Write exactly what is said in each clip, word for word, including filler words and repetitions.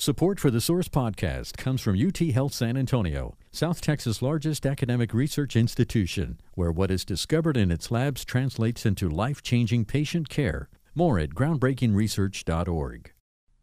Support for the Source podcast comes from U T Health San Antonio, South Texas' largest academic research institution, where what is discovered in its labs translates into life-changing patient care. More at groundbreaking research dot org.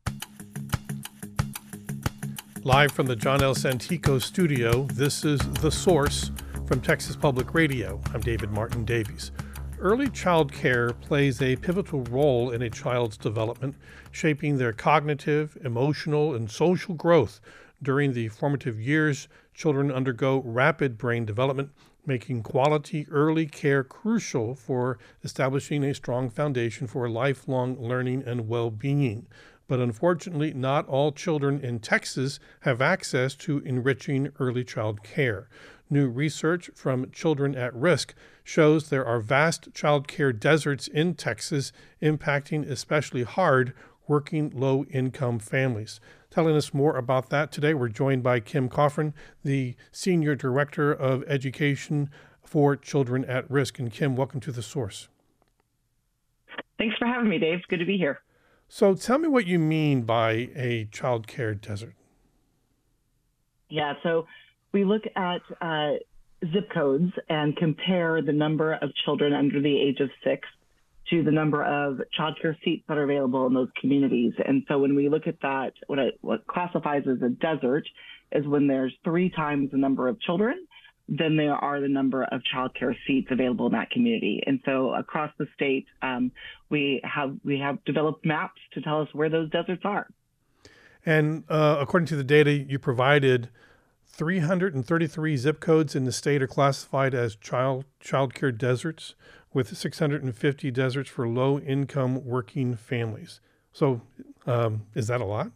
Live from the John L. Santico studio, this is The Source from Texas Public Radio. I'm David Martin Davies. Early child care plays a pivotal role in a child's development, shaping their cognitive, emotional, and social growth. During the formative years, children undergo rapid brain development, making quality early care crucial for establishing a strong foundation for lifelong learning and well-being. But unfortunately, not all children in Texas have access to enriching early child care. New research from Children at Risk shows there are vast child care deserts in Texas, impacting especially hard working low-income families. Telling us more about that today, we're joined by Kim Coffran, the Senior Director of Education for Children at Risk. And Kim, welcome to The Source. Thanks for having me, Dave. Good to be here. So tell me what you mean by a child care desert. Yeah, so we look at uh, zip codes and compare the number of children under the age of six to the number of childcare seats that are available in those communities. And so when we look at that, what it what classifies as a desert is when there's three times the number of children than there are the number of childcare seats available in that community. And so across the state, um, we have we have developed maps to tell us where those deserts are. And uh, according to the data you provided, three hundred thirty-three zip codes in the state are classified as child childcare deserts, with six hundred fifty deserts for low-income working families. So um, is that a lot?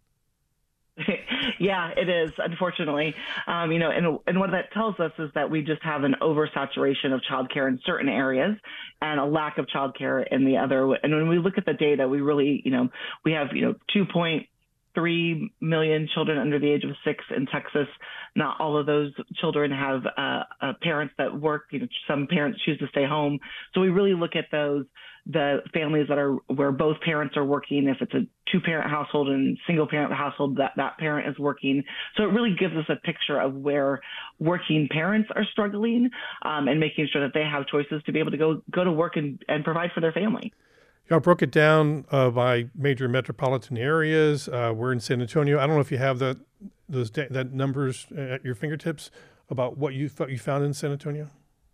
Yeah, it is, unfortunately. Um, you know, and, and what that tells us is that we just have an oversaturation of childcare in certain areas and a lack of childcare in the other. And when we look at the data, we really, you know, we have, you know, two point three million children under the age of six in Texas. Not all of those children have uh, uh, parents that work. You know, some parents choose to stay home. So we really look at those, the families that are where both parents are working. If it's a two-parent household and single-parent household, that that parent is working. So it really gives us a picture of where working parents are struggling um, and making sure that they have choices to be able to go go to work and, and provide for their family. Y'all broke it down uh, by major metropolitan areas. Uh, we're in San Antonio. I don't know if you have that those that numbers at your fingertips about what you thought you found in San Antonio.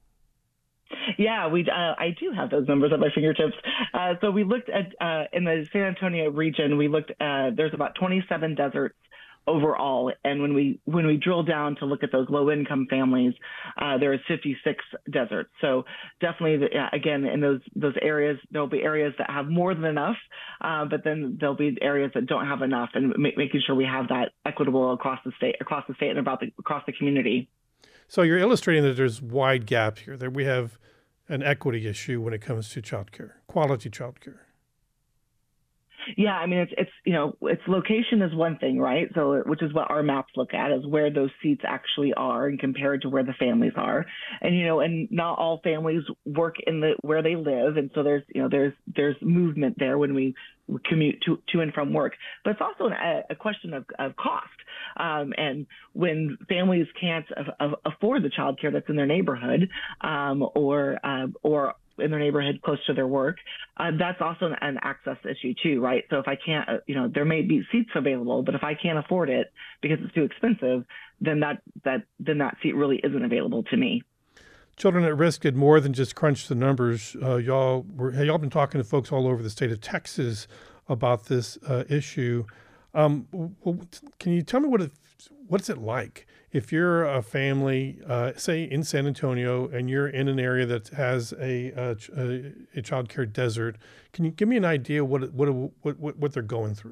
Yeah, we uh, I do have those numbers at my fingertips. Uh, so we looked at uh, in the San Antonio region. We looked at there's about twenty-seven deserts overall, and when we when we drill down to look at those low income families, uh, there is fifty-six deserts. So definitely, the, uh, again, in those those areas, there'll be areas that have more than enough, uh, but then there'll be areas that don't have enough, and ma- making sure we have that equitable across the state, across the state, and about the, across the community. So you're illustrating that there's wide gaps here. That we have an equity issue when it comes to childcare, quality childcare. Yeah, I mean, it's, it's, you know, its location is one thing, right? So, which is what our maps look at, is where those seats actually are and compared to where the families are. And, you know, and not all families work in the, where they live. And so there's, you know, there's, there's movement there when we commute to, to and from work, but it's also an, a question of, of cost. Um, and when families can't a- a- afford the childcare that's in their neighborhood, um, or, uh, or, in their neighborhood close to their work, uh, that's also an, an access issue too, right? So if I can't, uh, you know, there may be seats available, but if I can't afford it because it's too expensive, then that that then that seat really isn't available to me. Children at Risk did more than just crunch the numbers. Uh, y'all were y'all been talking to folks all over the state of Texas about this uh, issue. Um, well, can you tell me what it, what's it like if you're a family, uh, say in San Antonio, and you're in an area that has a a, a child care desert? Can you give me an idea what what what what, what they're going through?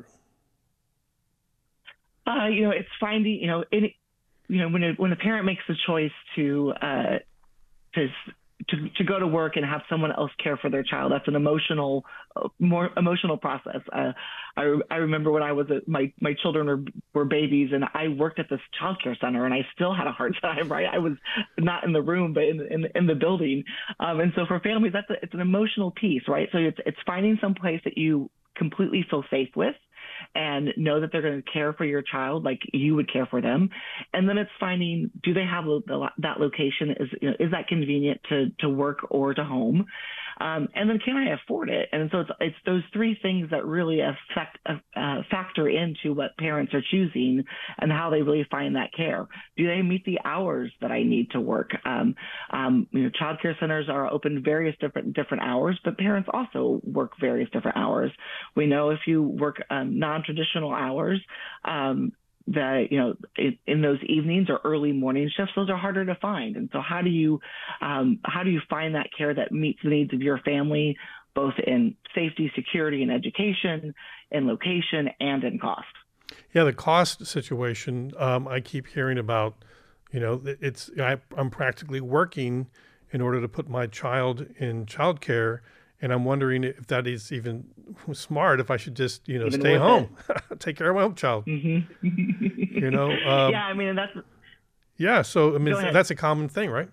Uh, you know, it's finding, you know, it, you know, when a, when a parent makes the choice to uh, to to to go to work and have someone else care for their child, that's an emotional, uh, more emotional process. Uh, I I remember when I was a, my my children were were babies, and I worked at this childcare center, and I still had a hard time. Right, I was not in the room, but in in, in the building. Um, and so for families, that's a, it's an emotional piece, right? So it's it's finding some place that you completely feel safe with, and know that they're going to care for your child like you would care for them. And then it's finding, do they have the, that location? Is, you know, is that convenient to, to work or to home? Um, and then can I afford it? And so it's, it's those three things that really affect, uh, factor into what parents are choosing and how they really find that care. Do they meet the hours that I need to work? Um, um, you know, child care centers are open various different different hours, but parents also work various different hours. We know if you work um, non-traditional hours, um, that, you know, in, in those evenings or early morning shifts, those are harder to find. And so how do you, um, how do you find that care that meets the needs of your family, both in safety, security, and education, in location, and in cost? Yeah, the cost situation, um, I keep hearing about, you know, it's, I, I'm practically working in order to put my child in childcare. And I'm wondering if that is even smart, if I should just, you know, Even stay with home, take care of my own child. Mm-hmm. You know? Um, yeah, I mean, that's... Yeah, so, I mean, Go ahead. that's a common thing, right?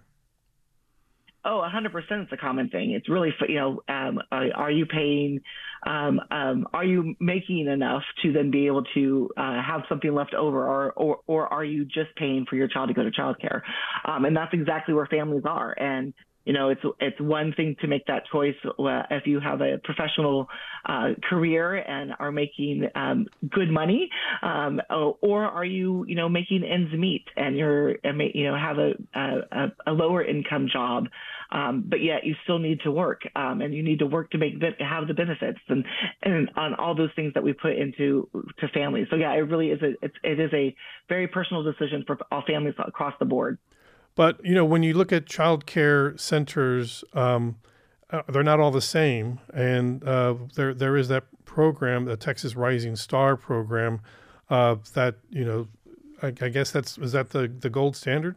Oh, one hundred percent it's a common thing. It's really, you know, um, are, are you paying, um, um, are you making enough to then be able to uh, have something left over, or, or or are you just paying for your child to go to childcare? Um, and that's exactly where families are. And you know, it's it's one thing to make that choice uh, if you have a professional uh, career and are making um, good money, um, or are you, you know, making ends meet and you're, you know, have a a, a lower income job, um, but yet you still need to work, um, and you need to work to make have the benefits and and on all those things that we put into to families. So yeah, it really is a it's, it is a very personal decision for all families across the board. But, you know, when you look at child care centers, um, uh, they're not all the same. And uh, there there is that program, the Texas Rising Star program, uh, that, you know, I, I guess that's, is that the, the gold standard?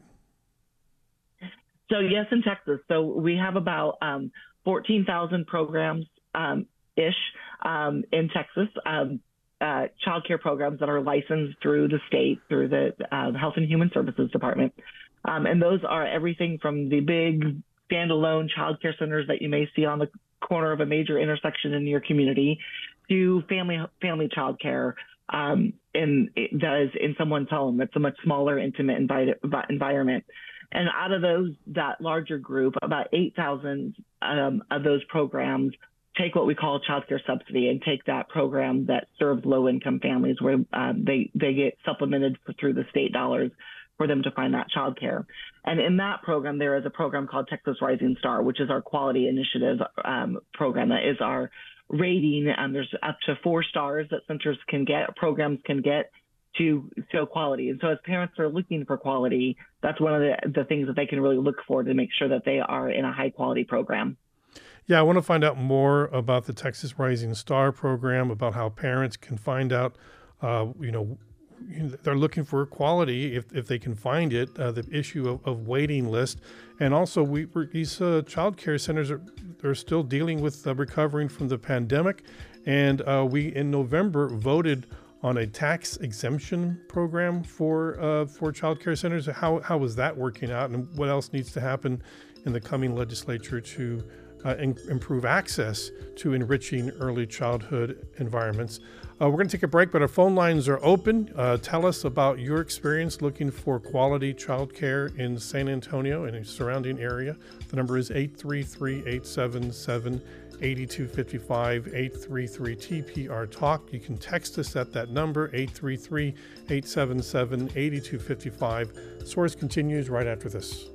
So yes, in Texas. So we have about um, fourteen thousand programs um, ish um, in Texas. Um, uh, child care programs that are licensed through the state, through the uh, Health and Human Services Department. Um, and those are everything from the big standalone child care centers that you may see on the corner of a major intersection in your community to family family child care um, in, that is in someone's home. It's a much smaller, intimate envi- environment. And out of those, that larger group, about eight thousand um, of those programs take what we call child care subsidy and take that program that serves low-income families where um, they, they get supplemented for, through the state dollars for them to find that child care. And in that program, there is a program called Texas Rising Star, which is our quality initiative um, program. That is our rating. And there's up to four stars that centers can get, programs can get to show quality. And so as parents are looking for quality, that's one of the, the things that they can really look for to make sure that they are in a high quality program. Yeah, I want to find out more about the Texas Rising Star program, about how parents can find out, uh, you know, they're looking for quality if, if they can find it, uh, the issue of, of waiting list. And also we we're, these uh, child care centers are they're still dealing with uh, recovering from the pandemic. And uh, we in November voted on a tax exemption program for uh, for child care centers. How, how is that working out, and what else needs to happen in the coming legislature to uh, in, improve access to enriching early childhood environments? Uh, we're going to take a break, but our phone lines are open. Uh, tell us about your experience looking for quality child care in San Antonio and its surrounding area. The number is eight three three, eight seven seven, eight two five five, eight three three T P R Talk. You can text us at that number, eight three three, eight seven seven, eight two five five. Source continues right after this.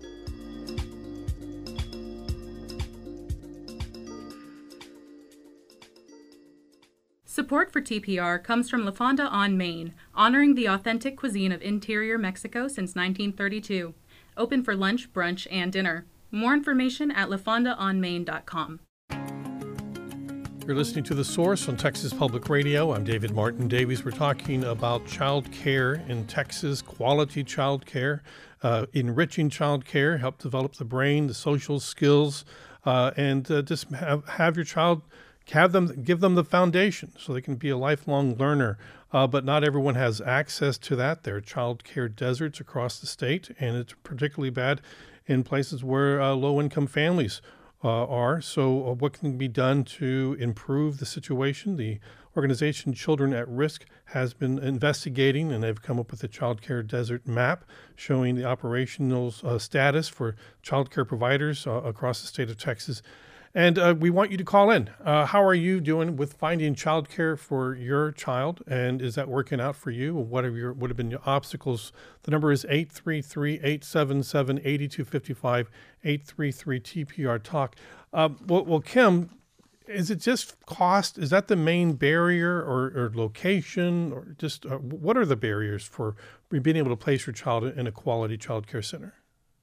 Support for T P R comes from La Fonda on Main, honoring the authentic cuisine of interior Mexico since nineteen thirty-two. Open for lunch, brunch, and dinner. More information at la fonda on main dot com. You're listening to The Source on Texas Public Radio. I'm David Martin Davies. We're talking about child care in Texas, quality child care, uh, enriching child care, help develop the brain, the social skills, uh, and uh, just have, have your child Have them, give them the foundation so they can be a lifelong learner. Uh, but not everyone has access to that. There are child care deserts across the state, and it's particularly bad in places where uh, low-income families uh, are. So uh, what can be done to improve the situation? The organization Children at Risk has been investigating, and they've come up with a child care desert map showing the operational uh, status for child care providers uh, across the state of Texas. And uh, we want you to call in. Uh, how are you doing with finding childcare for your child? And is that working out for you? What have your what have been your obstacles? The number is eight three three, eight seven seven, eight two five five, eight three three T P R Talk. Uh, well, well, Kim, is it just cost? Is that the main barrier, or, or location, or just uh, what are the barriers for being able to place your child in a quality child care center?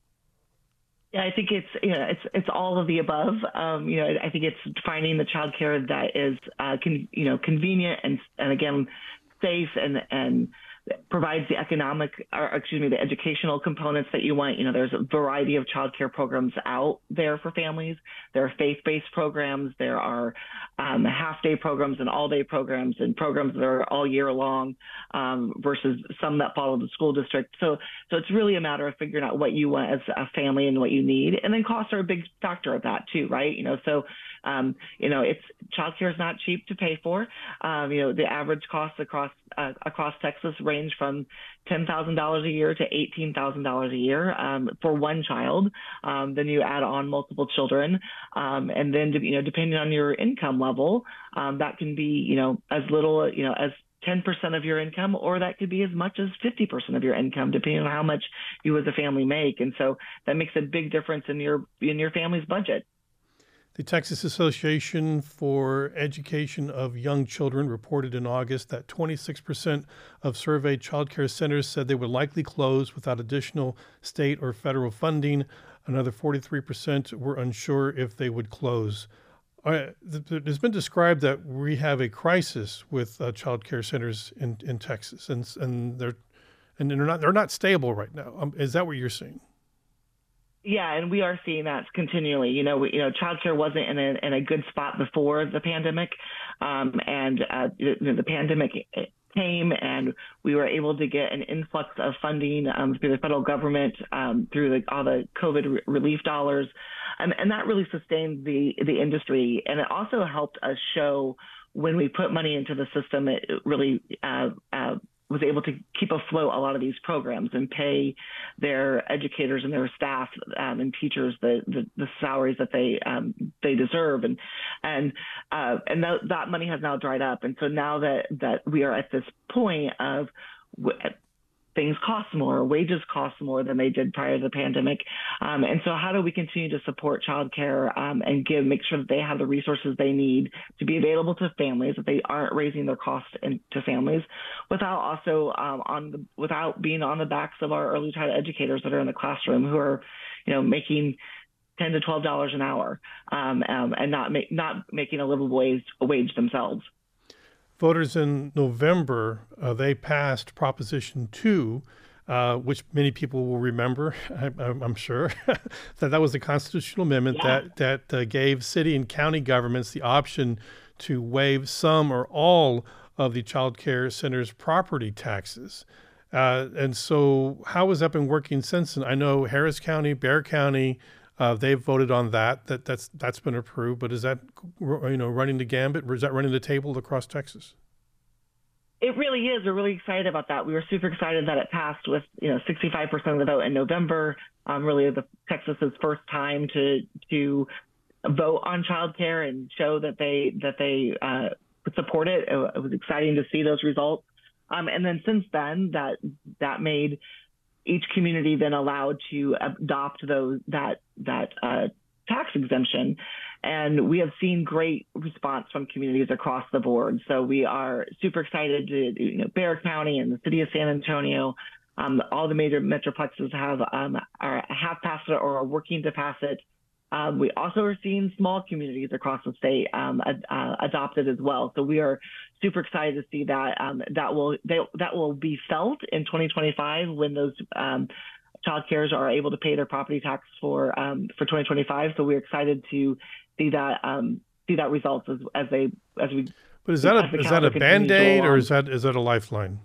Yeah, I think it's you know it's it's all of the above. Um, you know, I think it's finding the childcare that is uh, con, you know convenient and and again safe and and provides the economic or excuse me the educational components that you want. You know, there's a variety of childcare programs out there for families. There are faith-based programs. There are um, half-day programs and all-day programs and programs that are all year long um, versus some that follow the school district. So, so it's really a matter of figuring out what you want as a family and what you need. And then costs are a big factor of that too, right? You know, so um, you know, it's childcare is not cheap to pay for. Um, you know, the average costs across uh, across Texas range from ten thousand dollars a year to eighteen thousand dollars a year um, for one child. Um, then you add on multiple children, um, and then you know, depending on your income level, um, that can be you know as little you know as ten percent of your income, or that could be as much as fifty percent of your income, depending on how much you as a family make. And so that makes a big difference in your in your family's budget. The Texas Association for Education of Young Children reported in August that twenty-six percent of surveyed child care centers said they would likely close without additional state or federal funding. Another forty-three percent were unsure if they would close. Uh, there's been described that we have a crisis with uh, child care centers in, in Texas, and and they're and they're not they're not stable right now. Um, is that what you're seeing? Yeah, and we are seeing that continually. You know, we, you know, childcare wasn't in a in a good spot before the pandemic, um, and uh, you know, the pandemic came, and we were able to get an influx of funding um, through the federal government um, through the, all the COVID re- relief dollars, um, and that really sustained the the industry, and it also helped us show when we put money into the system, it really uh, uh, was able to keep afloat a lot of these programs and pay their educators and their staff um, and teachers the, the, the salaries that they um, they deserve, and and uh, and th- that money has now dried up, and so now that that we are at this point of w- things cost more, wages cost more than they did prior to the pandemic, um, and so how do we continue to support childcare um, and give make sure that they have the resources they need to be available to families, that they aren't raising their costs into families, without also um, on the, without being on the backs of our early childhood educators that are in the classroom who are, you know, making ten to twelve dollars an hour um, um, and not make, not making a livable wage, a wage themselves. Voters in November, uh, they passed Proposition two, uh, which many people will remember, I, I'm sure, that that was a constitutional amendment yeah. that, that uh, gave city and county governments the option to waive some or all of the child care center's property taxes. Uh, and so how has that been working since? And I know Harris County, Bexar County, Uh, they've voted on that. That that's that's been approved. But is that you know running the gambit, or is that running the table across Texas? It really is. We're really excited about that. We were super excited that it passed with you know sixty-five percent of the vote in November. Um, really, the Texas's first time to to vote on childcare and show that they that they uh, support it. it. It was exciting to see those results. Um, and then since then, that that made each community then allowed to adopt those that that uh, tax exemption, and we have seen great response from communities across the board. So we are super excited to you know Bexar County and the city of San Antonio, um, all the major metroplexes have um, are have passed it or are working to pass it. Um, we also are seeing small communities across the state um, ad, uh, adopt it as well. So we are super excited to see that um, that will they, that will be felt in twenty twenty-five when those um, child cares are able to pay their property tax for um, for twenty twenty-five. So we're excited to see that um, see that results as, as they as we. But is that a is that a Band-Aid or is that is that a lifeline?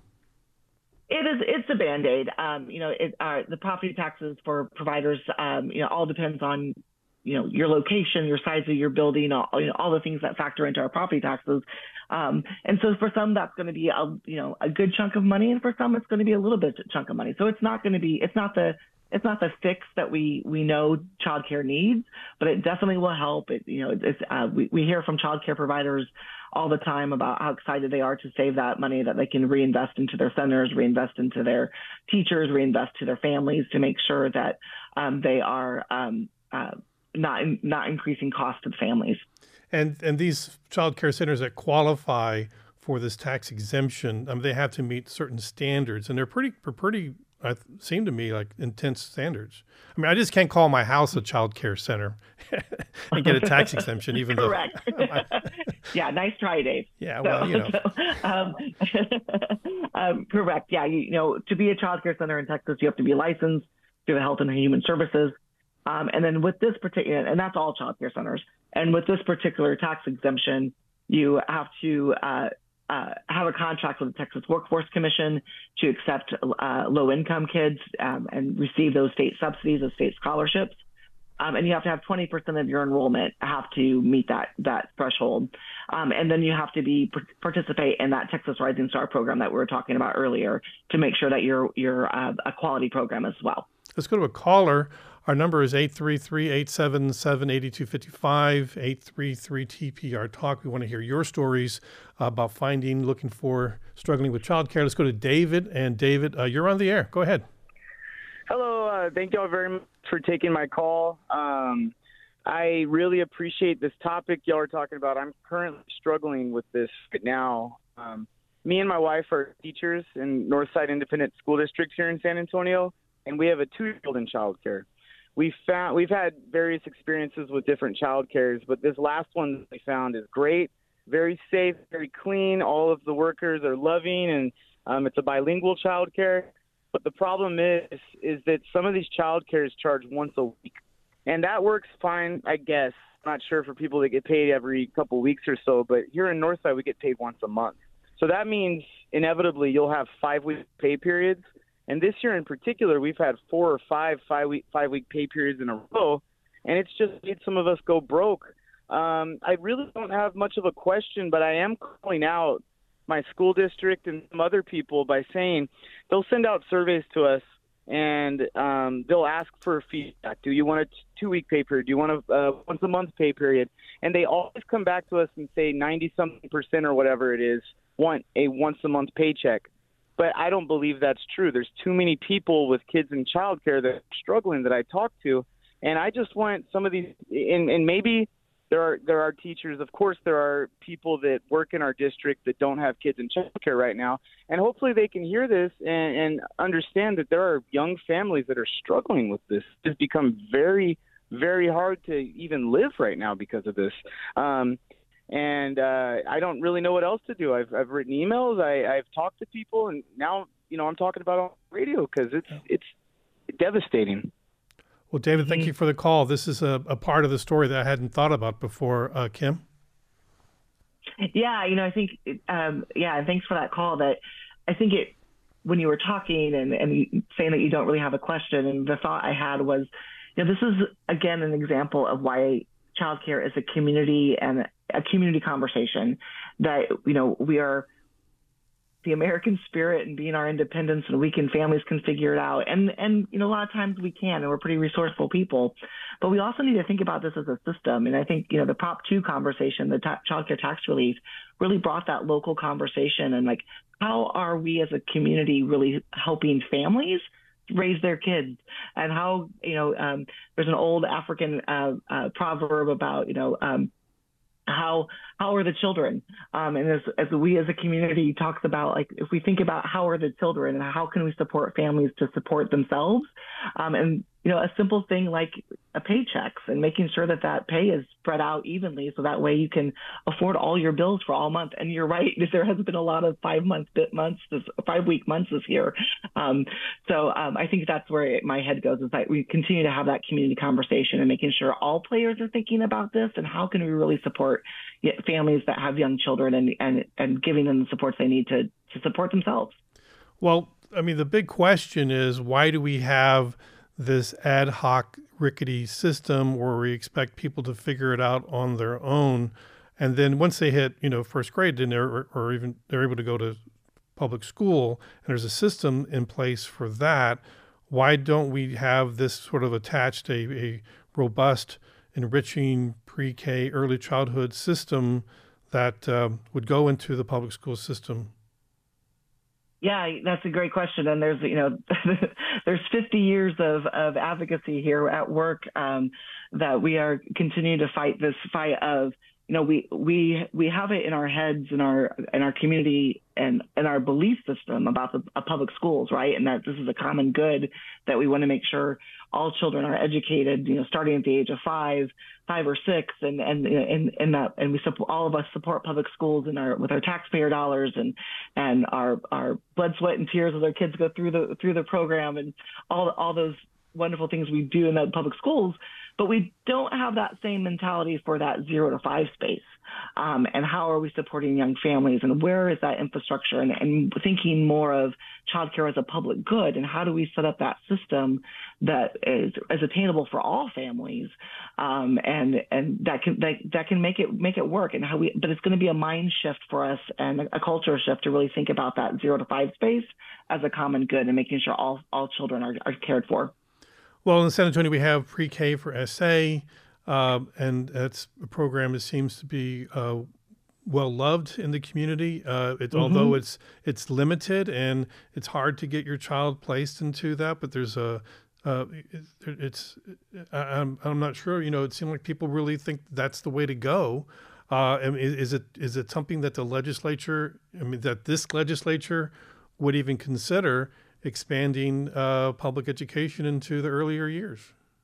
It is. It's a Band-Aid. Um, you know, it, uh, the property taxes for providers. Um, you know, all depends on you know, your location, your size of your building, all, you know, all the things that factor into our property taxes. Um, and so for some, that's going to be a, you know, a good chunk of money. And for some, it's going to be a little bit chunk of money. So it's not going to be, it's not the, it's not the fix that we, we know childcare needs, but it definitely will help. It, you know, it's, uh, we, we hear from childcare providers all the time about how excited they are to save that money that they can reinvest into their centers, reinvest into their teachers, reinvest to their families to make sure that um, they are um, uh, not not increasing costs to the families. And and these child care centers that qualify for this tax exemption, I mean, they have to meet certain standards, and they're pretty pretty. Uh, seem to me like intense standards. I mean, I just can't call my house a child care center and get a tax exemption, even Correct. though. Correct. Yeah, nice try, Dave. Yeah, so, well, you know. So, um, um, correct. Yeah, you, you know, to be a child care center in Texas, you have to be licensed through the Health and Human Services. Um, and then with this particular, and that's all child care centers. And with this particular tax exemption, you have to uh, uh, have a contract with the Texas Workforce Commission to accept uh, low-income kids um, and receive those state subsidies, those state scholarships. Um, and you have to have twenty percent of your enrollment have to meet that that threshold. Um, and then you have to be participate in that Texas Rising Star program that we were talking about earlier to make sure that you're, you're uh, a quality program as well. Let's go to a caller. Our number is eight three three, eight seven seven, eight two five five, eight three three T P R Talk. We want to hear your stories uh, about finding, looking for, struggling with childcare. Let's go to David. And David, uh, you're on the air. Go ahead. Hello. Uh, thank you all very much for taking my call. Um, I really appreciate this topic y'all are talking about. I'm currently struggling with this right now. Um, me and my wife are teachers in Northside Independent School District here in San Antonio, and we have a two-year-old in childcare. We found we've had various experiences with different child cares, but this last one that we found is great, very safe, very clean. All of the workers are loving, and um, it's a bilingual child care. But the problem is, is that some of these child cares charge once a week, and that works fine, I guess. I'm not sure for people that get paid every couple weeks or so, but here in Northside we get paid once a month. So that means inevitably you'll have five-week pay periods. And this year in particular, we've had four or five five-week five-week pay periods in a row, and it's just made some of us go broke. Um, I really don't have much of a question, but I am calling out my school district and some other people by saying they'll send out surveys to us, and um, they'll ask for feedback. Do you want a two-week pay period? Do you want a uh, once-a-month pay period? And they always come back to us and say ninety-something percent or whatever it is want a once-a-month paycheck. But I don't believe that's true. There's too many people with kids in childcare that are struggling that I talk to, and I just want some of these. And, and maybe there are there are teachers. Of course, there are people that work in our district that don't have kids in childcare right now, and hopefully they can hear this and, and understand that there are young families that are struggling with this. It's become very, very hard to even live right now because of this. Um, And uh, I don't really know what else to do. I've I've written emails. I, I've talked to people, and now you know I'm talking about it on the radio because it's it's devastating. Well, David, thank you for the call. This is a, a part of the story that I hadn't thought about before. Uh, Kim? Yeah, you know, I think, um, yeah, and thanks for that call. That I think it, when you were talking and, and saying that you don't really have a question, and the thought I had was, you know, this is, again, an example of why childcare is a community and a community conversation, that, you know, we are the American spirit and being our independence, and we can, families can figure it out. And, and, you know, a lot of times we can, and we're pretty resourceful people, but we also need to think about this as a system. And I think, you know, the Prop two conversation, the ta- childcare tax relief, really brought that local conversation. And like, how are we as a community really helping families raise their kids? And how, you know, um, there's an old African uh, uh, proverb about, you know, um, how how are the children? Um, and as, as we as a community talks about, like, if we think about how are the children and how can we support families to support themselves, um, and, you know, a simple thing like a paychecks and making sure that that pay is spread out evenly, so that way you can afford all your bills for all month. And you're right, there has been a lot of five month bit months, this five week months this year. Um, so um, I think that's where it, my head goes, is that we continue to have that community conversation and making sure all players are thinking about this and how can we really support families that have young children, and, and, and giving them the supports they need to, to support themselves. Well, I mean, the big question is, why do we have this ad hoc rickety system where we expect people to figure it out on their own. And then once they hit, you know, first grade, then they're, or even they're able to go to public school, and there's a system in place for that. Why don't we have this sort of attached, a, a robust, enriching pre-K early childhood system that um, would go into the public school system? Yeah, that's a great question. And there's, you know, there's fifty years of, of advocacy here at work um, that we are continuing to fight this fight of, you know, we we we have it in our heads, in our in our community, and in our belief system about the uh, public schools, right? And that this is a common good, that we want to make sure all children are educated, you know, starting at the age of five, five or six, and and and and that, and we support, all of us support public schools in our with our taxpayer dollars and and our our blood, sweat, and tears as our kids go through the through the program, and all all those wonderful things we do in the public schools. But we don't have that same mentality for that zero to five space. Um, and how are we supporting young families, and where is that infrastructure, and, and thinking more of childcare as a public good, and how do we set up that system that is, is attainable for all families, um, and and that can that, that can make it make it work. And how we, but it's going to be a mind shift for us and a, a culture shift to really think about that zero to five space as a common good, and making sure all all children are, are cared for. Well, in San Antonio, we have pre-K for S A, um, and that's a program that seems to be uh, well loved in the community. Uh, it, mm-hmm. Although it's it's limited and it's hard to get your child placed into that, but there's a uh, it, it's I'm I'm not sure. You know, it seems like people really think that's the way to go. Uh, I mean, is it is it something that the legislature, I mean, that this legislature would even consider expanding uh, public education into the earlier years?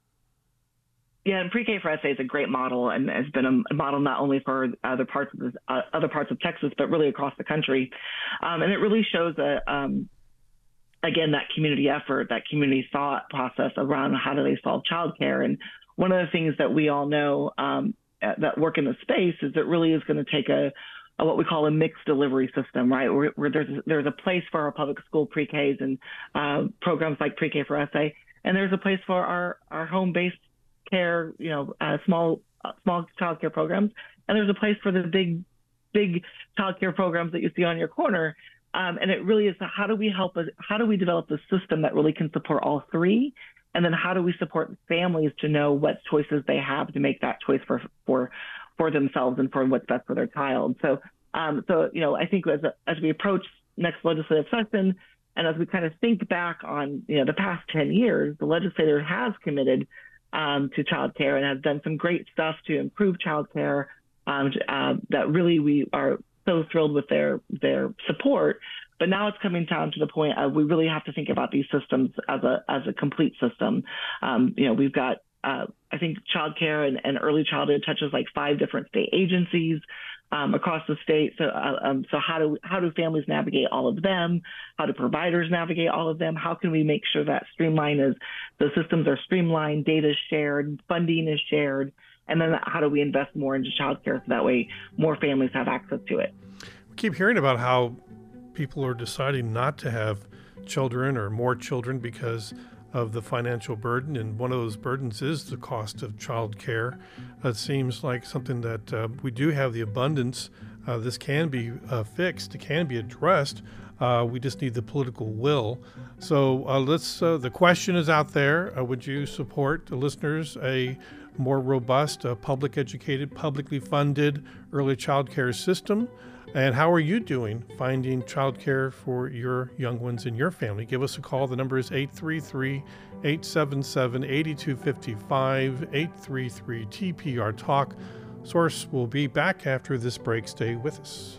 Yeah, and pre-K for S A is a great model, and has been a model not only for other parts of the, uh, other parts of Texas, but really across the country. Um, and it really shows a, um, again, that community effort, that community thought process around how do they solve childcare. And one of the things that we all know um, that work in the space is it really is going to take a what we call a mixed delivery system, right? Where, where there's there's a place for our public school pre-Ks and uh, programs like pre-K for S A, and there's a place for our, our home-based care, you know, uh, small uh, small child care programs, and there's a place for the big big child care programs that you see on your corner. Um, and it really is, how do we help us? How do we develop a system that really can support all three? And then how do we support families to know what choices they have to make that choice for for for themselves and for what's best for their child? So, um, so you know, I think as as we approach next legislative session, and as we kind of think back on you know the past ten years, the legislature has committed um, to childcare and has done some great stuff to improve childcare. Um, uh, that really we are so thrilled with their their support. But now it's coming down to the point of we really have to think about these systems as a as a complete system. Um, you know, we've got uh, I think childcare and, and early childhood touches like five different state agencies um, across the state. So uh, um, so how do how do families navigate all of them? How do providers navigate all of them? How can we make sure that streamline is the systems are streamlined, data is shared, funding is shared, and then how do we invest more into childcare so that way more families have access to it? We keep hearing about how people are deciding not to have children or more children because of the financial burden, and one of those burdens is the cost of child care. It seems like something that uh, we do have the abundance. Uh, this can be uh, fixed, it can be addressed. Uh, we just need the political will. So uh, let's. Uh, the question is out there. Uh, would you support the listeners a more robust, uh, public educated, publicly funded early child care system? And how are you doing finding childcare for your young ones in your family? Give us a call. The number is eight three three, eight seven seven, eight two five five, eight three three T P R Talk. Source will be back after this break. Stay with us.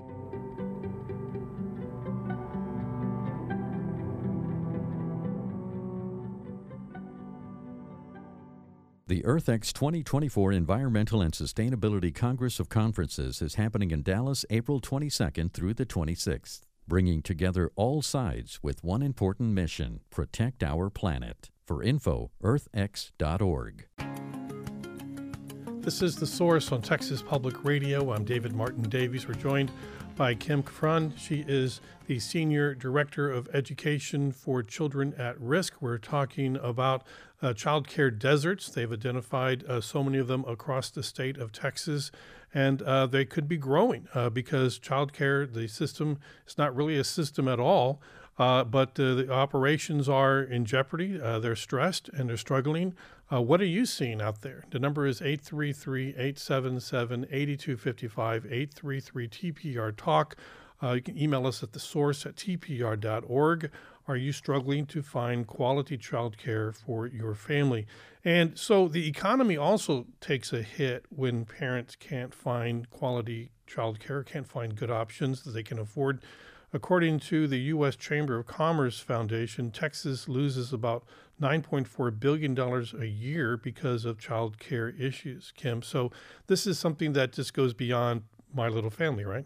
The EarthX twenty twenty-four Environmental and Sustainability Congress of Conferences is happening in Dallas April twenty-second through the twenty-sixth, bringing together all sides with one important mission: protect our planet. For info, earth x dot org. This is The Source on Texas Public Radio. I'm David Martin Davies. We're joined by Kim Cafrun. She is the Senior Director of Education for Children at Risk. We're talking about uh, child care deserts. They've identified uh, so many of them across the state of Texas, and uh, they could be growing uh, because child care, the system, is not really a system at all, uh, but uh, the operations are in jeopardy. Uh, they're stressed and they're struggling. Uh, what are you seeing out there? The number is eight three three, eight seven seven, eight two five five, eight three three T P R Talk. Uh, you can email us at the source at T P R dot org. Are you struggling to find quality child care for your family? And so the economy also takes a hit when parents can't find quality child care, can't find good options that they can afford. According to the U S Chamber of Commerce Foundation, Texas loses about nine point four billion dollars a year because of child care issues, Kim. So this is something that just goes beyond my little family, right?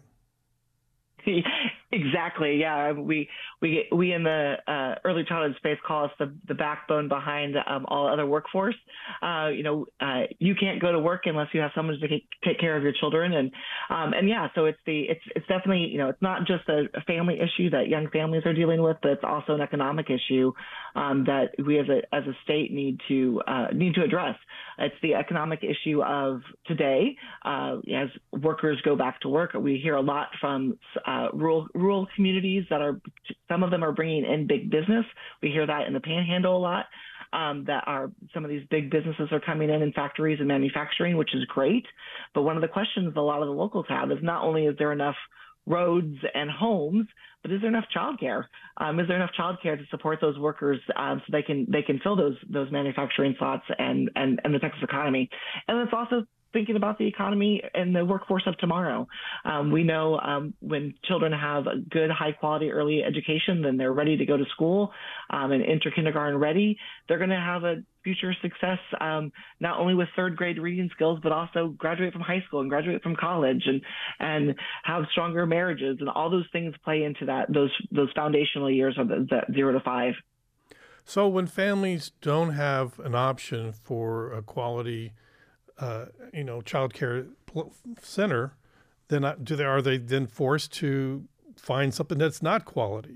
Exactly. Yeah. We we we in the uh, early childhood space call us the, the backbone behind um, all other workforce. Uh, you know, uh, you can't go to work unless you have someone to take, take care of your children, and um, and yeah. So it's the it's it's definitely, you know, it's not just a, a family issue that young families are dealing with, but it's also an economic issue um, that we as a as a state need to uh, need to address. It's the economic issue of today uh, as workers go back to work. We hear a lot from uh, rural rural communities that are, some of them are bringing in big business. We hear that in the Panhandle a lot, um, that are some of these big businesses are coming in in factories and manufacturing, which is great. But one of the questions a lot of the locals have is not only is there enough roads and homes, but is there enough childcare? Um, is there enough childcare to support those workers um, so they can they can fill those those manufacturing slots and and, and the Texas economy? And it's also thinking about the economy and the workforce of tomorrow. Um, we know um, when children have a good, high-quality early education, then they're ready to go to school um, and enter kindergarten ready. They're going to have a future success, um, not only with third-grade reading skills, but also graduate from high school and graduate from college and and have stronger marriages. And all those things play into that, those those foundational years of the, the zero to five. So when families don't have an option for a quality Uh, you know, child care center, then I, do they are they then forced to find something that's not quality?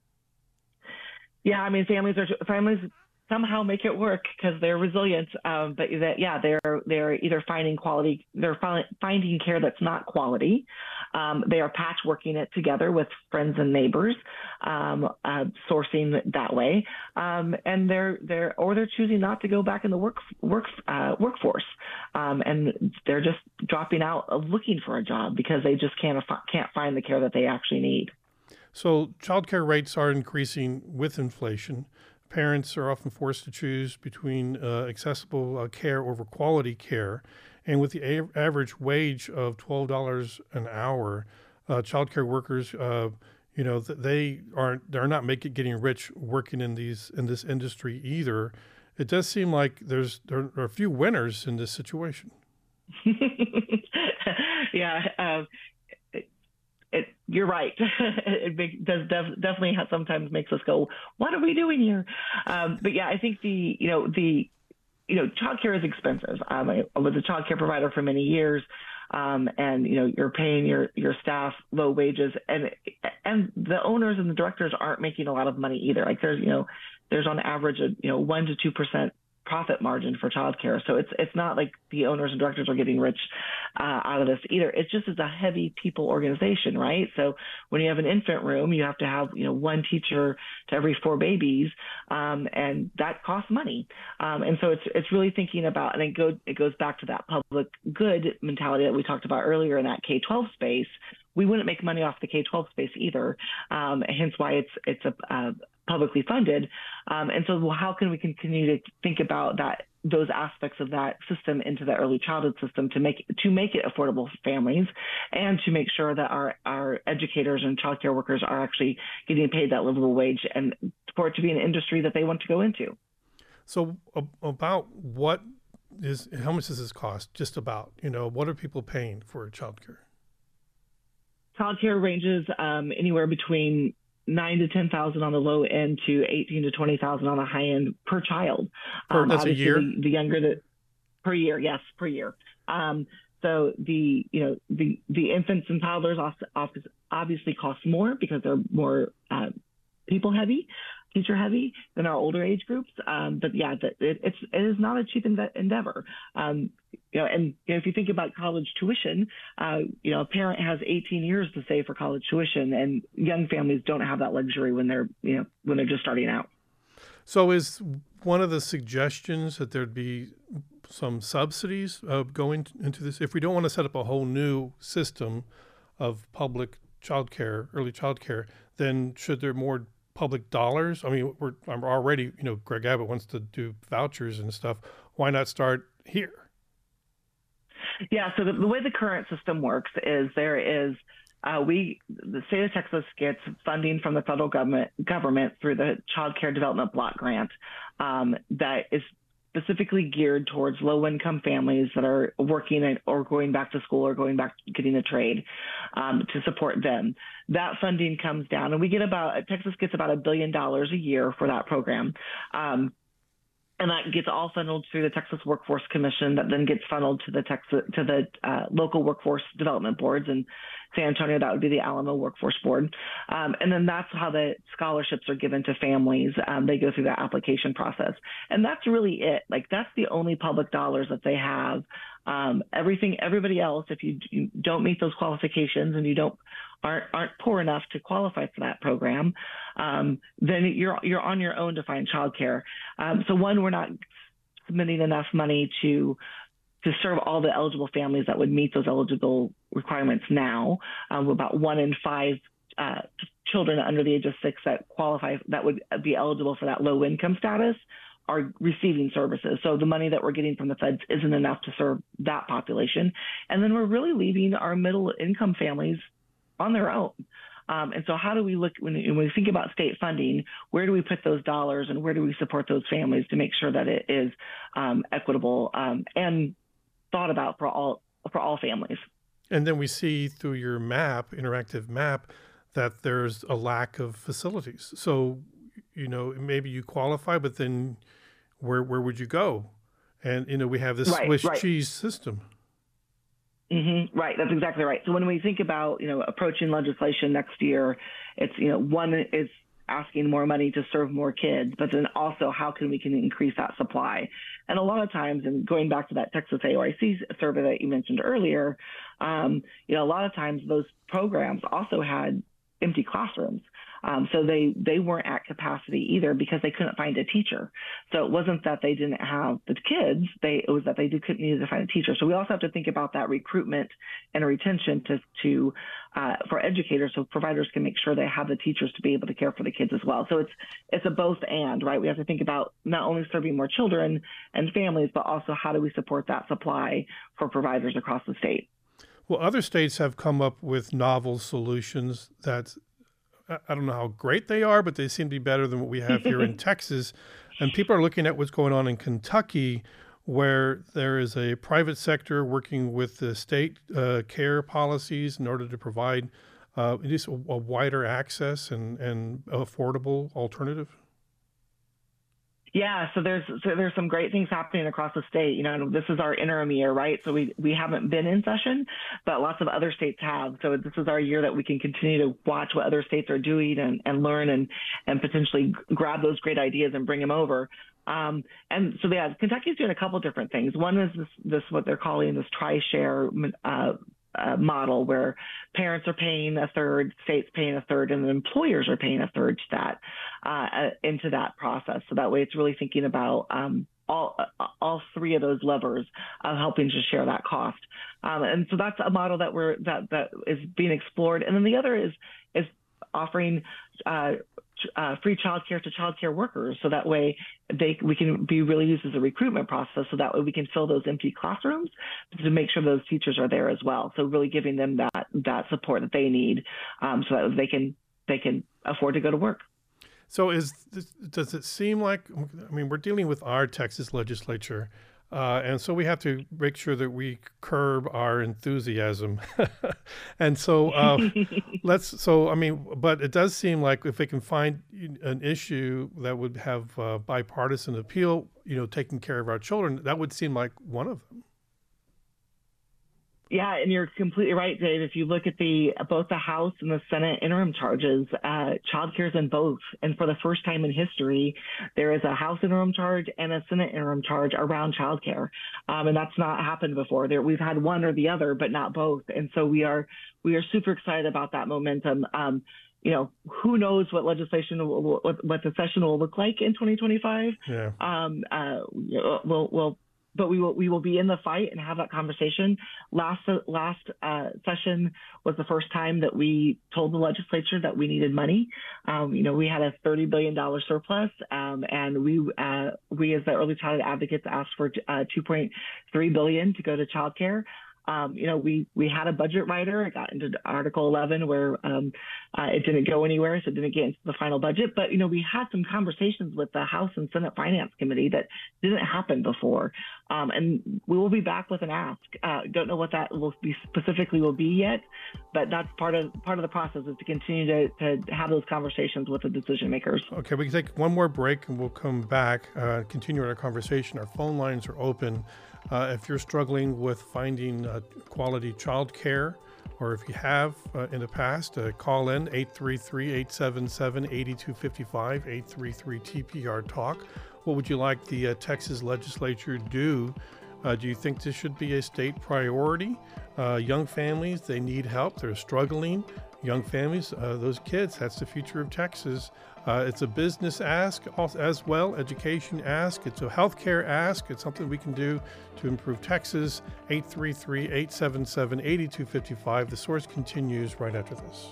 Yeah, I mean, families are families somehow make it work because they're resilient. Um, but that, yeah, they're they're either finding quality, they're fi- finding care that's not quality. Um, they are patchworking it together with friends and neighbors, um, uh, sourcing that way, um, and they're they're or they're choosing not to go back in the work work uh, workforce, um, and they're just dropping out of looking for a job because they just can't can't find the care that they actually need. So childcare rates are increasing with inflation. Parents are often forced to choose between uh, accessible uh, care over quality care. And with the a- average wage of twelve dollars an hour, uh, child care workers, uh, you know, they aren't, they're not making, getting rich working in these, in this industry either. It does seem like there's, there are a few winners in this situation. yeah. Um, It, you're right. it make, does def, definitely have, sometimes makes us go, what are we doing here? Um, but yeah, I think the, you know, the, you know, childcare is expensive. Um, I was a childcare provider for many years. Um, and, you know, you're paying your, your staff low wages, and, and the owners and the directors aren't making a lot of money either. Like there's, you know, there's on average, a, you know, one to two percent profit margin for childcare. So it's it's not like the owners and directors are getting rich uh, out of this either. It's just it's a heavy people organization, right? So when you have an infant room, you have to have, you know, one teacher to every four babies, um, and that costs money. Um, and so it's it's really thinking about, and it goes it goes back to that public good mentality that we talked about earlier in that K twelve space. We wouldn't make money off the K twelve space either, um, hence why it's it's a uh, publicly funded. Um, and so well, how can we continue to think about that, those aspects of that system into the early childhood system to make to make it affordable for families, and to make sure that our, our educators and childcare workers are actually getting paid that livable wage, and for it to be an industry that they want to go into. So uh, about what is, how much does this cost? Just about, you know, what are people paying for childcare? Childcare ranges um, anywhere between nine to ten thousand on the low end to eighteen to twenty thousand on the high end per child. Per, um, that's a year. The, the younger the per year, yes, per year. Um, so the you know the the infants and toddlers obviously cost more because they're more uh, people heavy, teacher heavy than our older age groups. Um, but yeah, the, it, it's it is not a cheap enve- endeavor. Um, you know, and you know, if you think about college tuition, uh, you know, a parent has eighteen years to save for college tuition, and young families don't have that luxury when they're you know when they're just starting out. So is one of the suggestions that there'd be some subsidies uh, going into this? If we don't want to set up a whole new system of public child care, early child care, then should there more public dollars? I mean, we're I'm already, you know, Greg Abbott wants to do vouchers and stuff. Why not start here? Yeah, so the, the way the current system works is there is Uh, we, the state of Texas gets funding from the federal government government through the Child Care Development Block Grant um, that is specifically geared towards low-income families that are working at, or going back to school or going back getting a trade um, to support them. That funding comes down, and we get about Texas gets about a billion dollars a year for that program. Um, And that gets all funneled through the Texas Workforce Commission, that then gets funneled to the Texas to the uh, local workforce development boards. In San Antonio, that would be the Alamo Workforce Board. Um, and then that's how the scholarships are given to families. Um, they go through that application process. And that's really it. Like, that's the only public dollars that they have. Um, everything, everybody else, if you, you don't meet those qualifications and you don't aren't aren't poor enough to qualify for that program, um, then you're you're on your own to find childcare. Um, so one, we're not submitting enough money to to serve all the eligible families that would meet those eligible requirements now. Um, about one in five uh, children under the age of six that qualify, that would be eligible for that low income status, are receiving services. So the money that we're getting from the feds isn't enough to serve that population. And then we're really leaving our middle income families on their own. Um, and so how do we look, when, when we think about state funding, where do we put those dollars and where do we support those families to make sure that it is um, equitable um, and thought about for all for all families? And then we see through your map, interactive map, that there's a lack of facilities. So, you know, maybe you qualify, but then where where would you go? And, you know, we have this right, Swiss right. cheese system. Mm-hmm. Right. That's exactly right. So when we think about, you know, approaching legislation next year, it's, you know, one is asking more money to serve more kids, but then also how can we can increase that supply? And a lot of times, and going back to that Texas A O I C survey that you mentioned earlier, um, you know, a lot of times those programs also had empty classrooms. Um, so they, they weren't at capacity either because they couldn't find a teacher. So it wasn't that they didn't have the kids, they, it was that they did, couldn't need to find a teacher. So we also have to think about that recruitment and retention to, to uh, for educators, so providers can make sure they have the teachers to be able to care for the kids as well. So it's it's a both and, right? We have to think about not only serving more children and families, but also how do we support that supply for providers across the state. Well, other states have come up with novel solutions that, I don't know how great they are, but they seem to be better than what we have here in Texas. And people are looking at what's going on in Kentucky, where there is a private sector working with the state uh, care policies in order to provide uh, just a, a wider access and, and affordable alternative. Yeah, so there's so there's some great things happening across the state. You know, this is our interim year, right? So we, we haven't been in session, but lots of other states have. So this is our year that we can continue to watch what other states are doing and, and learn and, and potentially grab those great ideas and bring them over. Um, and so yeah, Kentucky's doing a couple different things. One is this, this what they're calling this tri-share uh, uh, model, where parents are paying a third, states paying a third, and the employers are paying a third to that uh, into that process. So that way, it's really thinking about um, all uh, all three of those levers of helping to share that cost. Um, and so that's a model that we're that that is being explored. And then the other is is offering uh, uh, free childcare to childcare workers, so that way they we can be really used as a recruitment process. So that way we can fill those empty classrooms to make sure those teachers are there as well. So really giving them that that support that they need, um, so that they can they can afford to go to work. So is this, does it seem like, I mean, we're dealing with our Texas legislature, uh, and so we have to make sure that we curb our enthusiasm. And so uh, let's, so, I mean, but it does seem like if they can find an issue that would have uh, bipartisan appeal, you know, taking care of our children, that would seem like one of them. Yeah, and you're completely right, Dave. If you look at the both the House and the Senate interim charges, uh, child care is in both. And for the first time in history, there is a House interim charge and a Senate interim charge around child care. Um, and that's not happened before. There, we've had one or the other, but not both. And so we are we are super excited about that momentum. Um, you know, who knows what legislation, will, what, what the session will look like in twenty twenty-five. Yeah. Um, uh, we'll, we'll But we will we will be in the fight and have that conversation. Last last uh, session was the first time that we told the legislature that we needed money. Um, you know, we had a thirty billion dollars surplus, um, and we uh, we as the early childhood advocates asked for uh, two point three billion dollars to go to child care. Um, you know, we, we had a budget writer. It got into Article eleven where um, uh, it didn't go anywhere, so it didn't get into the final budget. But, you know, we had some conversations with the House and Senate Finance Committee that didn't happen before. Um, and we will be back with an ask. Uh, don't know what that will be specifically will be yet, but that's part of part of the process is to continue to, to have those conversations with the decision makers. Okay, we can take one more break and we'll come back, uh, continue our conversation. Our phone lines are open. Uh, if you're struggling with finding uh, quality child care, or if you have uh, in the past, uh, call in eight three three, eight seven seven, eight two five five, eight three three T P R Talk. What would you like the uh, Texas legislature to do? Uh, do you think this should be a state priority? Uh, young families, they need help. They're struggling. Young families, uh, those kids, that's the future of Texas. Uh, it's a business ask as well, education ask. It's a healthcare ask. It's something we can do to improve Texas. eight three three, eight seven seven, eight two five five. The Source continues right after this.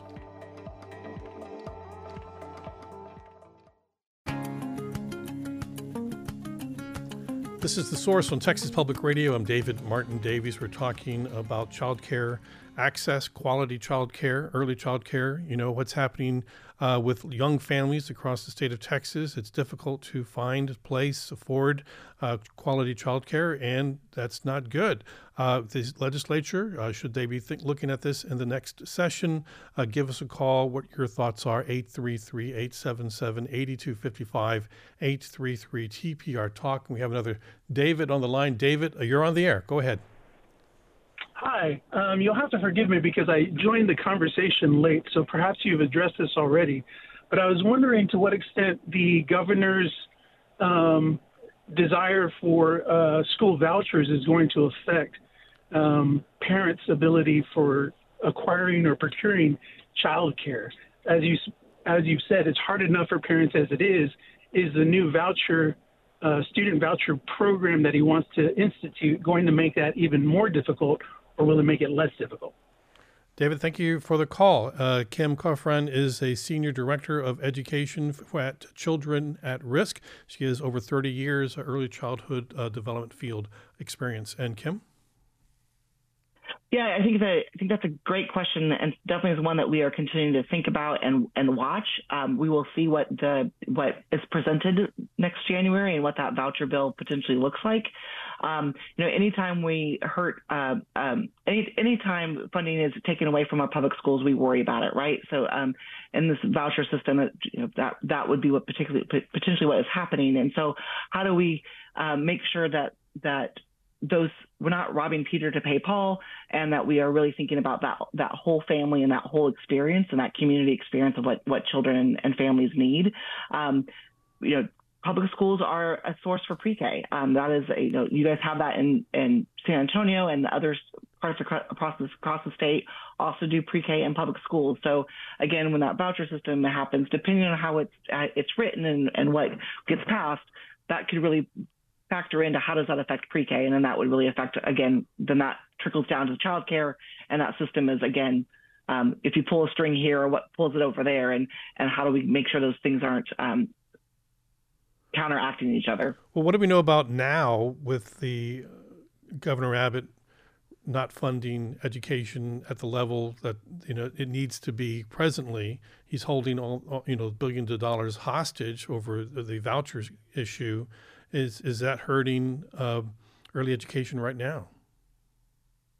This is The Source on Texas Public Radio. I'm David Martin Davies. We're talking about child care access, quality child care, early child care. You know, what's happening uh, with young families across the state of Texas. It's difficult to find, place, afford uh, quality child care, and that's not good. Uh, the legislature, uh, should they be think, looking at this in the next session? Uh, give us a call. What your thoughts are, eight three three, eight seven seven, eight two five five, eight three three T P R Talk. And we have another David on the line. David, uh, you're on the air. Go ahead. Hi. Um, you'll have to forgive me because I joined the conversation late, so perhaps you've addressed this already. But I was wondering to what extent the governor's um, desire for uh, school vouchers is going to affect um, parents' ability for acquiring or procuring child care. As you as you've said, it's hard enough for parents as it is. Is the new voucher, uh, student voucher program that he wants to institute going to make that even more difficult, or will it make it less difficult? David, thank you for the call. Uh, Kim Coffran is a Senior Director of Education at Children at Risk. She has over thirty years of early childhood uh, development field experience. And Kim? Yeah, I think that I think that's a great question, and definitely is one that we are continuing to think about and and watch. Um, we will see what the what is presented next January and what that voucher bill potentially looks like. Um, you know, anytime we hurt, uh, um, any anytime funding is taken away from our public schools, we worry about it, right? So, um, in this voucher system, you know, that that would be what particularly potentially what is happening. And so, how do we uh, make sure that that those we're not robbing Peter to pay Paul, and that we are really thinking about that that whole family and that whole experience and that community experience of what what children and families need. Um, you know, public schools are a source for pre-K. Um, that is, a, you know, you guys have that in in San Antonio, and other parts across the, across the state also do pre-K in public schools. So again, when that voucher system happens, depending on how it's uh, it's written and, and what gets passed, that could really factor into how does that affect pre-K, and then that would really affect, again, then that trickles down to childcare, and that system is, again, um, if you pull a string here, or what pulls it over there, and and how do we make sure those things aren't um, counteracting each other? Well, what do we know about now with the Governor Abbott not funding education at the level that, you know, it needs to be presently? He's holding all, you know, billions of dollars hostage over the vouchers issue. Is is that hurting uh, early education right now?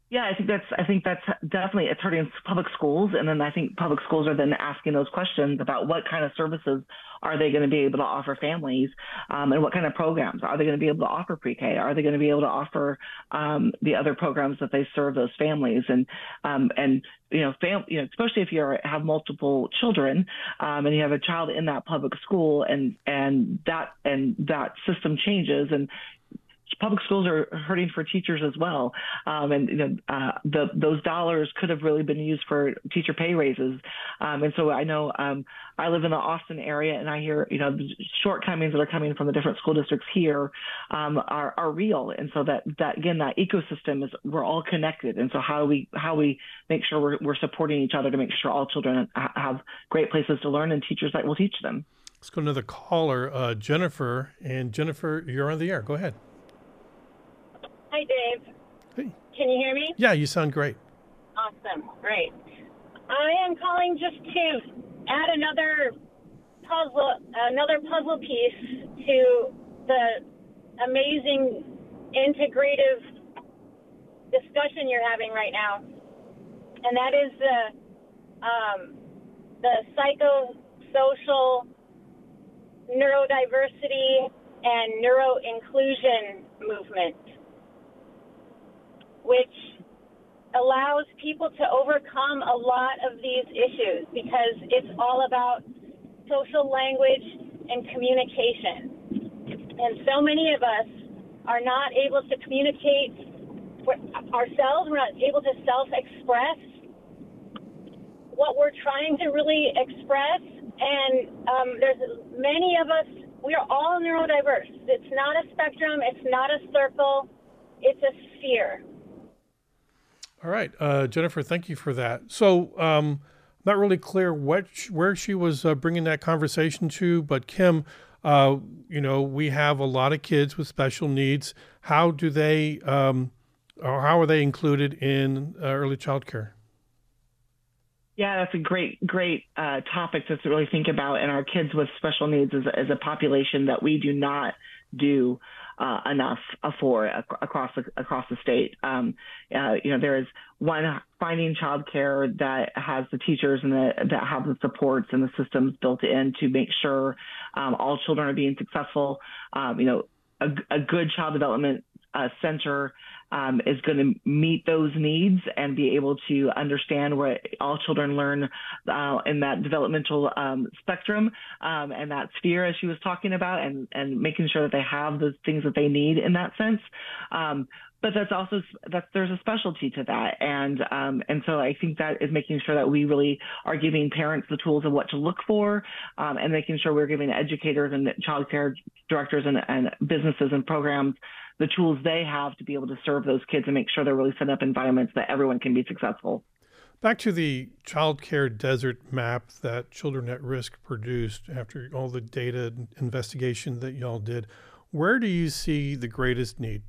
Yeah, I think that's I think that's definitely it's hurting public schools, and then I think public schools are then asking those questions about what kind of services are they going to be able to offer families, um, and what kind of programs are they going to be able to offer pre-K? Are they going to be able to offer um, the other programs that they serve those families? And um, and you know, fam- you know, especially if you have multiple children um, and you have a child in that public school, and and that and that system changes, and public schools are hurting for teachers as well. Um, and you know, uh, the, those dollars could have really been used for teacher pay raises. Um, and so I know um, I live in the Austin area, and I hear, you know, the shortcomings that are coming from the different school districts here um, are, are real. And so that, that, again, that ecosystem is, we're all connected. And so how we, how we make sure we're, we're supporting each other to make sure all children ha- have great places to learn and teachers that will teach them. Let's go to another caller, uh, Jennifer. And Jennifer, you're on the air. Go ahead. Hi, Dave. Hey. Can you hear me? Yeah, you sound great. Awesome. Great. I am calling just to add another puzzle, another puzzle piece to the amazing integrative discussion you're having right now, and that is the um, the psychosocial neurodiversity and neuroinclusion movement, which allows people to overcome a lot of these issues because it's all about social language and communication. And so many of us are not able to communicate ourselves. We're not able to self-express what we're trying to really express. And um, there's many of us, we are all neurodiverse. It's not a spectrum. It's not a circle. It's a sphere. All right, uh, Jennifer, thank you for that. So, um, not really clear what sh- where she was uh, bringing that conversation to, but Kim, uh, you know, we have a lot of kids with special needs. How do they, um, or how are they included in uh, early child care? Yeah, that's a great, great uh, topic to really think about. And our kids with special needs is, is a population that we do not do uh, enough for ac- across the, across the state. Um, uh, you know, there is one finding childcare that has the teachers and the, that have the supports and the systems built in to make sure um, all children are being successful. Um, you know, a, a good child development uh, center Um, is going to meet those needs and be able to understand where all children learn uh, in that developmental um, spectrum um, and that sphere, as she was talking about, and, and making sure that they have the things that they need in that sense. Um, but that's also that there's a specialty to that, and um, and so I think that is making sure that we really are giving parents the tools of what to look for, um, and making sure we're giving educators and child care directors and, and businesses and programs the tools they have to be able to serve those kids and make sure they're really set up environments that everyone can be successful. Back to the child care desert map that Children at Risk produced after all the data investigation that y'all did, where do you see the greatest need?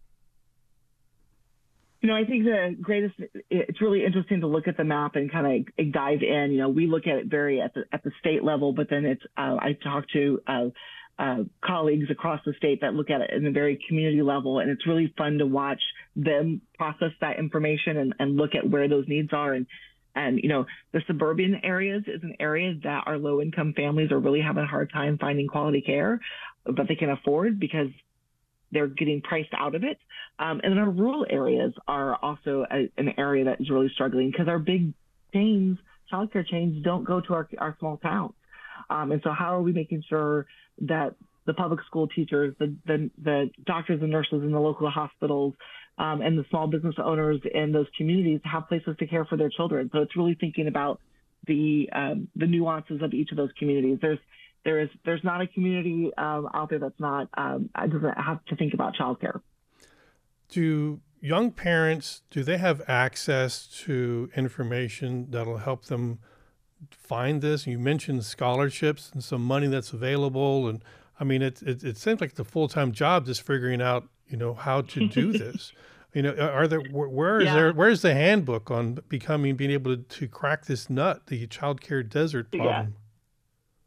You know, I think the greatest, it's really interesting to look at the map and kind of dive in. You know, we look at it very at the, at the state level, but then it's, uh, I talk to uh, uh, colleagues across the state that look at it in a very community level. And it's really fun to watch them process that information and, and look at where those needs are. And, and, you know, the suburban areas is an area that our low income families are really having a hard time finding quality care, but they can afford because they're getting priced out of it. Um, and then our rural areas are also a, an area that is really struggling because our big chains, childcare chains, don't go to our, our small towns. Um, and so how are we making sure that the public school teachers, the, the, the doctors and nurses in the local hospitals, um, and the small business owners in those communities have places to care for their children? So it's really thinking about the um, the nuances of each of those communities. There's There is there's not a community um, out there that's not um, doesn't have to think about childcare. Do young parents, do they have access to information that'll help them find this? You mentioned scholarships and some money that's available, and I mean it it, it seems like the full time job just figuring out you know how to do this. You know, are there where is yeah. there where's the handbook on becoming being able to, to crack this nut, the childcare desert problem? Yeah.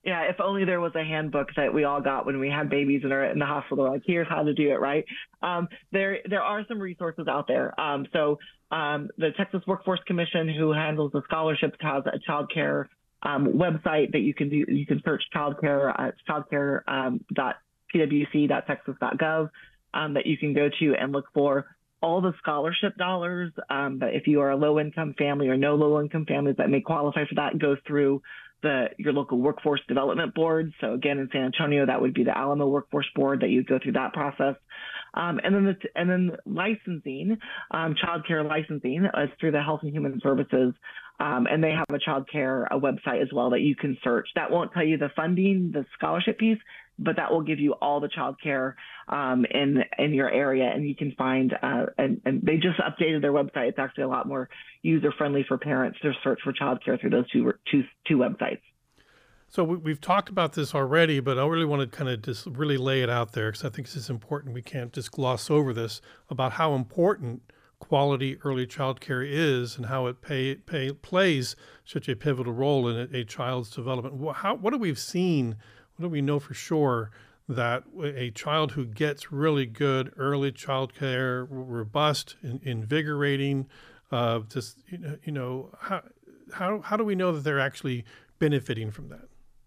Yeah, if only there was a handbook that we all got when we had babies and are in the hospital, like, here's how to do it, right? Um, there there are some resources out there. Um, so um, the Texas Workforce Commission, who handles the scholarships, has a child care um, website that you can do. You can search childcare at childcare dot p w c dot texas dot gov um, that you can go to and look for all the scholarship dollars. Um, but if you are a low-income family or no low-income families that may qualify for that, go through the your local workforce development board. So again, in San Antonio, that would be the Alamo Workforce Board, that you go through that process. Um, and then the, and then licensing, um, child care licensing is through the Health and Human Services. Um, and they have a child care a website as well that you can search. That won't tell you the funding, the scholarship piece, but that will give you all the child care um, in in your area, and you can find. Uh, and, and they just updated their website. It's actually a lot more user friendly for parents to search for child care through those two two two websites. So we, we've talked about this already, but I really want to kind of just really lay it out there, because I think this is important. We can't just gloss over this about how important quality early child care is and how it pay, pay, plays such a pivotal role in a, a child's development. How, what have we seen? What do we know for sure that a child who gets really good early child care, robust, in, invigorating, uh, just you know, you know how, how how do we know that they're actually benefiting from that?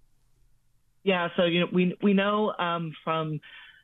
Yeah, so you know we we know um, from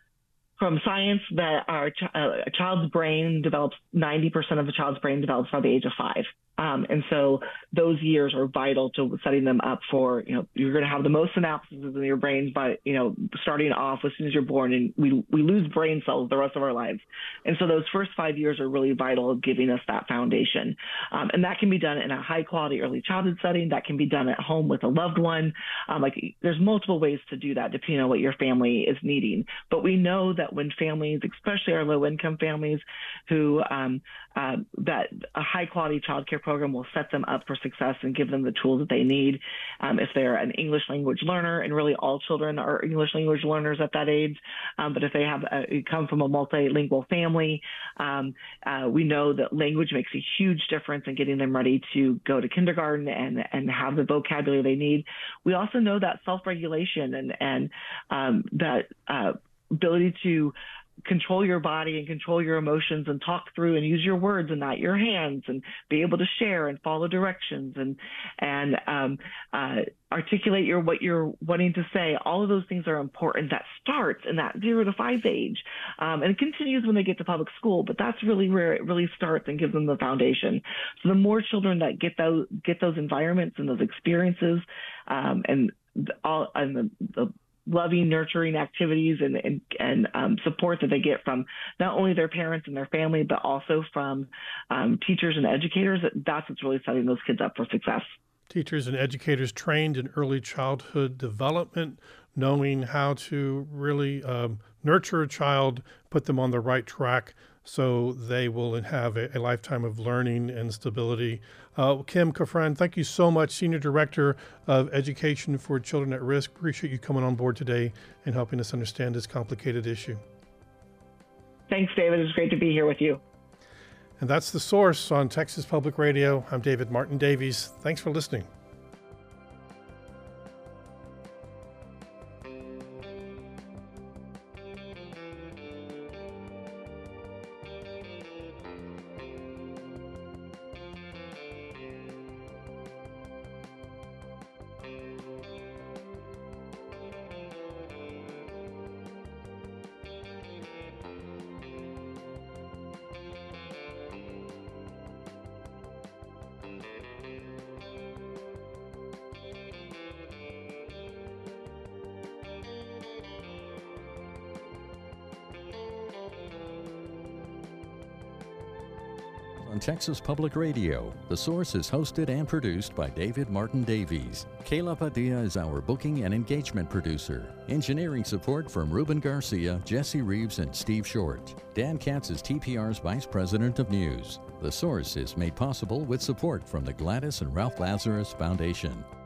from science that our ch- uh, a child's brain develops ninety percent of a child's brain develops by the age of five. Um, and so those years are vital to setting them up for, you know, you're going to have the most synapses in your brains by, you know, starting off as soon as you're born, and we, we lose brain cells the rest of our lives. And so those first five years are really vital of giving us that foundation. Um, and that can be done in a high quality early childhood setting. That can be done at home with a loved one. Um, like there's multiple ways to do that depending on what your family is needing. But we know that when families, especially our low income families who, um, uh, that a high quality child care program will set them up for success and give them the tools that they need. Um, if they're an English language learner, and really all children are English language learners at that age, um, but if they have a, come from a multilingual family, um, uh, we know that language makes a huge difference in getting them ready to go to kindergarten and, and have the vocabulary they need. We also know that self-regulation and, and um, that uh, ability to control your body and control your emotions and talk through and use your words and not your hands, and be able to share and follow directions and and um, uh, articulate your what you're wanting to say. All of those things are important. That starts in that zero to five age, um, and it continues when they get to public school. But that's really where it really starts and gives them the foundation. So the more children that get those get those environments and those experiences, um, and all and the, the loving, nurturing activities and and, and um, support that they get from not only their parents and their family, but also from um, teachers and educators, that's what's really setting those kids up for success. Teachers and educators trained in early childhood development, knowing how to really um, nurture a child, put them on the right track so they will have a, a lifetime of learning and stability. Uh, Kim Kafran, thank you so much, Senior Director of Education for Children at Risk. Appreciate you coming on board today and helping us understand this complicated issue. Thanks, David. It's great to be here with you. And that's The Source on Texas Public Radio. I'm David Martin Davies. Thanks for listening. On Texas Public Radio, The Source is hosted and produced by David Martin Davies. Kayla Padilla is our booking and engagement producer. Engineering support from Ruben Garcia, Jesse Reeves, and Steve Short. Dan Katz is T P R's Vice President of News. The Source is made possible with support from the Gladys and Ralph Lazarus Foundation.